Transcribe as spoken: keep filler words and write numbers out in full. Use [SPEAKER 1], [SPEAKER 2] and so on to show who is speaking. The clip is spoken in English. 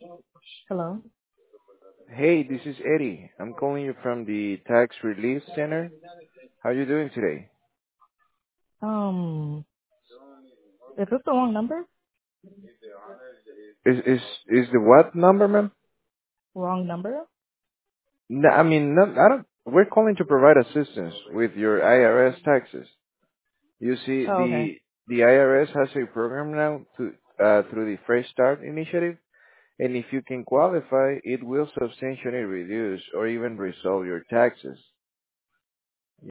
[SPEAKER 1] Hello.
[SPEAKER 2] Hey, this is Eddie. I'm calling you from the Tax Relief Center. How are you doing today?
[SPEAKER 1] Um, is this the wrong number?
[SPEAKER 2] Is is is the what number, ma'am?
[SPEAKER 1] Wrong number?
[SPEAKER 2] No, I mean, not, I don't. We're calling to provide assistance with your I R S taxes. You see,
[SPEAKER 1] Oh, okay.
[SPEAKER 2] the the I R S has a program now to uh, through the Fresh Start initiative, and if you can qualify, it will substantially reduce or even resolve your taxes.